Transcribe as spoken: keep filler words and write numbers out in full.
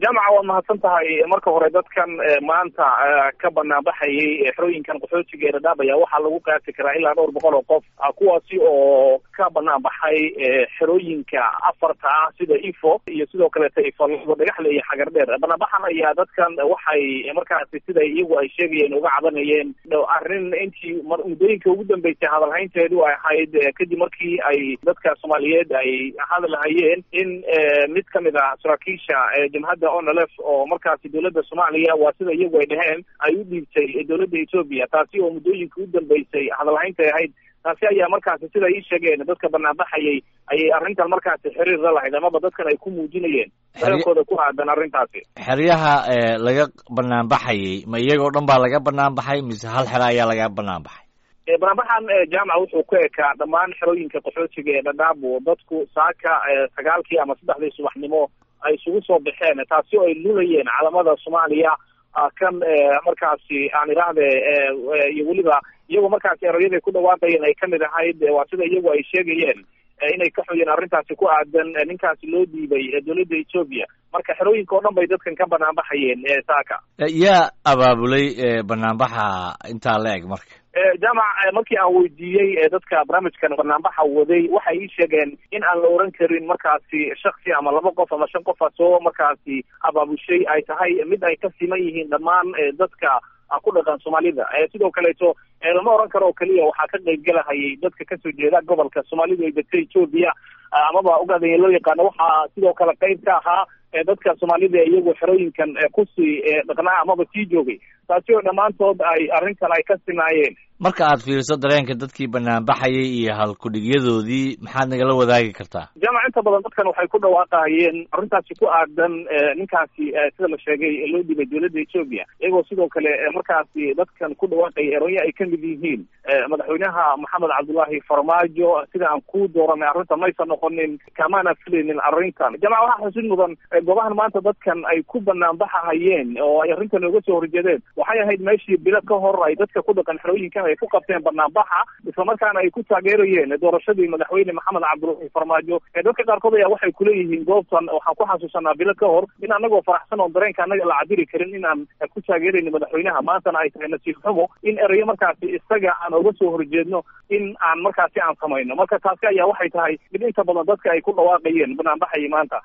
jaamaca waa mahadsan tahay marka hore dadkan maanta ka banaan baxayay xerooyinkan qaxootiga ee Dadaab ayaa waxaa lagu qaati karaa ilaa dhowr boqol oo qof kuwaasi oo ka banaan baxay xerooyinka afarta ah sida Ifo iyo sidoo kale Ifo Dhagaxle iyo Xagardheer. Banaabaxan ayaa dadkan waxay markaasi sida iyagu ay sheegayeen uga cabanayeen arrin intii muddooyinka ugu dambeysay hadal haynteedu ay ahayd kadib markii ay dadka Soomaaliyeed ay hadal hayeen in mid kamid ah saraakiisha jamhadda O N L F oo markaasi dawladda Soomaaliya waa sida iyagu ay dhaheen ay u dhiibtay dawladda Ethiopia, taasi oo muddooyinka ugu dambeysay hadal haynta ahayd. taasi ayaa markaasi sida ay sheegeen dadka banaabaxayay ayay arrintan markaasi xiriir la lahayd amaba dadkan ay ku muujinayeen dareenkooda ku aadan arrintaasi. xeryaha laga banaanbaxayay ma iyagoo dhan baa laga banaanbaxay mise hal xero ayaa laga banaanbaxay? Banaabaxan jaamaca wuxuu ku ekaa dhammaan xerooyinka qaxootiga ee Dadaab oo dadku saaka sagaalkii ama saddexdii subaxnimo ay isugu soo baxeen, taasi oo ay lulayeen calamada Soomaaliya kan markaasi aan iraahde iyo weliba iyagoo markaasi erayada ku dhawaaqayeen ay kamid ahayd waa sida iyagu ay sheegayeen inay ka xuyeen arrintaasi ku aadan ninkaasi loo dhiibay dawladda Ethiopia. marka xerooyinka oo dhan bay dadkan ka banaanbaxayeen saaka. yaa abaabulay banaanbaxa intaa la eg marka? jaamac markii aan weydiiyey dadka barnaamijkan banaanbaxa waday waxay ii sheegeen in aan la oran karin markaasi shaksi ama laba qof ama shan qof soo markaasi abaabushay ay tahay mid ay ka siman yihiin dhammaan dadka ku dhaqan Soomaalida. sidoo kaleeto lama oran karo oo kaliya waxaa ka qayb galahayay dadka kasoo jeeda gobolka Soomaalidu ee dadka Ethiopia amaba ugaadeen loo yaqaano. waxaa sidoo kale qayb ka ahaa dadka Soomaalida iyagu xerooyinkan kusii dhaqnaa amaba sii joogay, taasi oo dhammaantood ay arrintan ay ka sinaayeen. marka aad fiiriso dareenka dadkii banaanbaxayay iyo halkudhigyadoodii maxaad nagala wadaagi kartaa? jaamac inta badan dadkan waxay ku dhawaaqahayeen arrintaasi ku aadan ninkaasi sida la sheegay loo dhibay dawladda Ethiopia, iyagoo sidoo kale markaasi dadkan ku dhawaaqay erooyin ay kamid yihiin madaxweynaha Maxamed Cabdullaahi Farmaajo sida aan ku dooranay arrintan maysan noqonin kamaana filaynin arrintan. jaamac waxaa xusid mudan goobahan maanta dadkan ay ku banaanbaxahayeen oo ay arrintan uga soo horjeedeen waxay ahayd meeshii bilo ka hor ay dadka ku dhaqan xerooyinkan ay ku qabteen banaanbaxa isla markaana ay ku taageerayeen doorashadii madaxweyne Maxamed Cabdullaahi Farmaajo. dadka qaarkood ayaa waxay kuleeyihiin goobtan waxaan ku xasuusanaa bilo ka hor in anagoo faraxsan oo dareenka anaga la cabiri karin in aan ku taageerayno madaxweynaha, maantana ay tahay nasiib xumo in erayo markaasi isaga aan uga soo horjeedno in aan markaasi aan samayno. marka taasi ayaa waxay tahay mid inta badan dadka ay ku dhawaaqayeen banaanbaxayay maanta.